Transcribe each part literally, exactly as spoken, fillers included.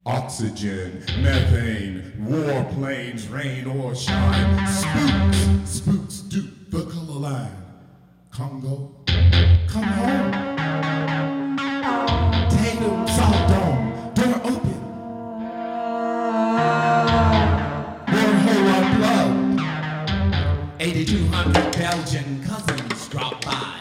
Oxygen, methane, warplanes, rain or shine. Spooks, spooks dupe the color line. Congo, come home. Tatum, salt dome, door open. Wormhole unplugged. eighty-two hundred Belgian cousins drop by.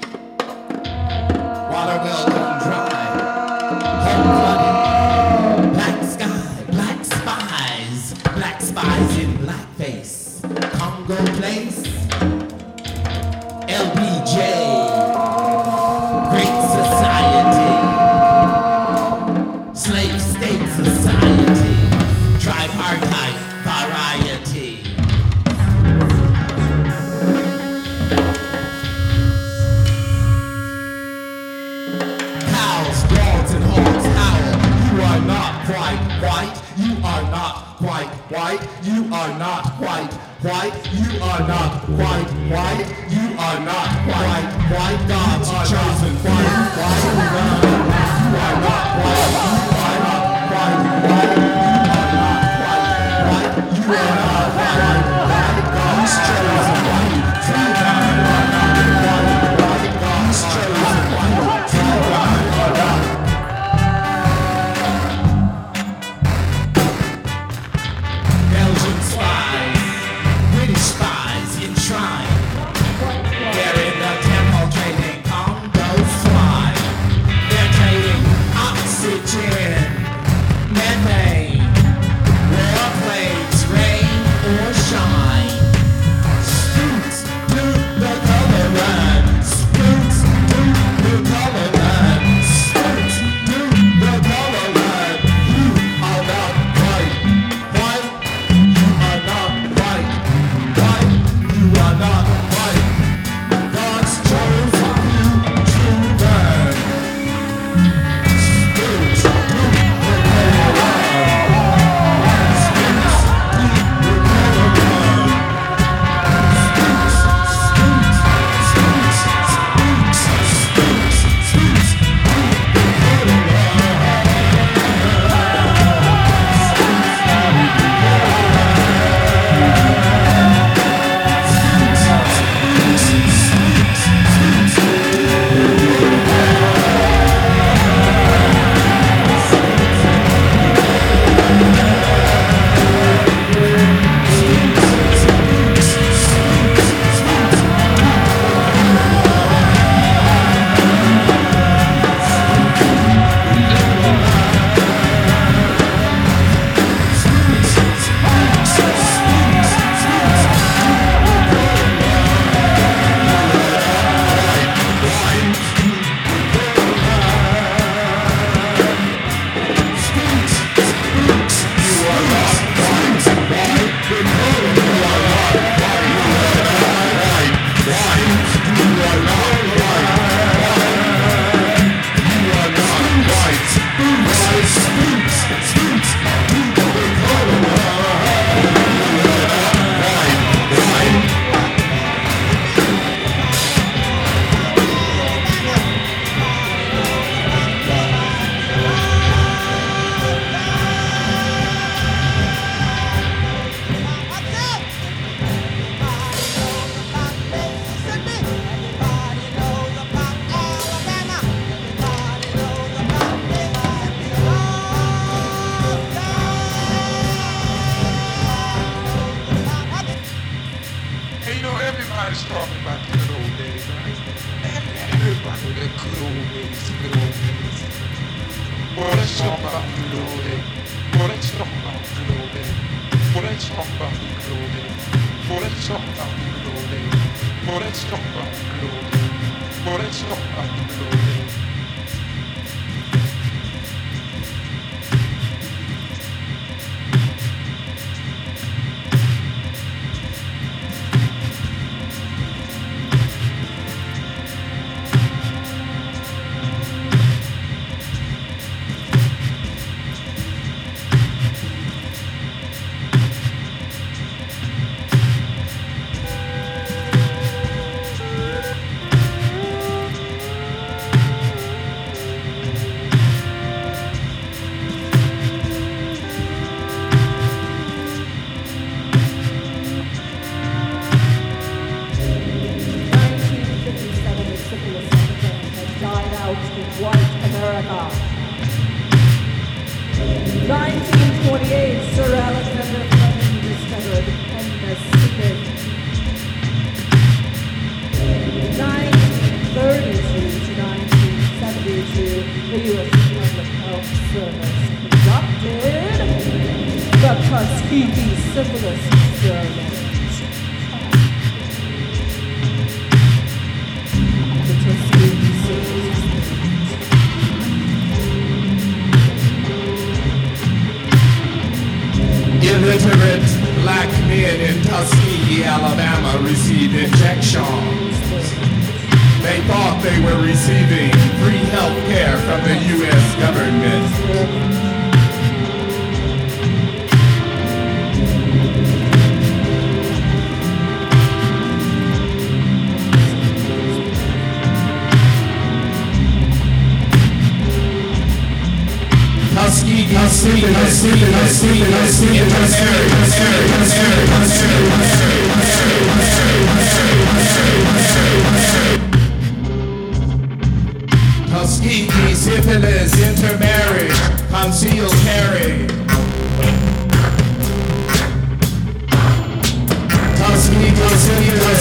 Water well don't dry. Home flooded. Black sky, black spies. Black spies in blackface. Congo place. L B J. Great society. Slave state society. Tripartite variety. Cows, dogs, and hogs howl. You are not quite white. You are not quite white. You are not quite white. You are not quite white. You are not quite white. God's chosen white. White. You are not white. You are not quite white. You are not quite white. You are not white. White. God's chosen white. You are not white. White. God's chosen white. You are not. Belgian spies, British spies enshrined. They're in the temple trading Congo swine. They're trading oxygen, methane, warplanes, rain or shine. Spooks do the color line. Spooks do the color line. Spooks do the color line. You are not white. White. You are not white. White. You are not white. God's chosen you children. Spooks do the color line. Spooks do the color line. Spooks, spooks, spooks, spooks, spooks, spooks do the color line. And you know, everybody's talking about the good old days, right? Everybody, the good old days, the good old days. Well, let's talk about the good old days. Well, let's talk about the good old days. Well, let's talk about the good old days. Well, let's talk about the good old days. Well, let's talk about the good old days. Well, let's talk about the good old days. The Tuskegee Syphilis Experiment. The Tuskegee Syphilis Experiment. Illiterate black men in Tuskegee, Alabama received injections. They thought they were receiving free health care from the U S government. Tuskegee syphilis, syphilis, syphilis, intermarriage, Tuskegee syphilis, intermarriage, concealed carry. Tuskegee syphilis,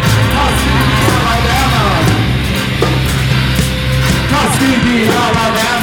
Tuskegee, Alabama.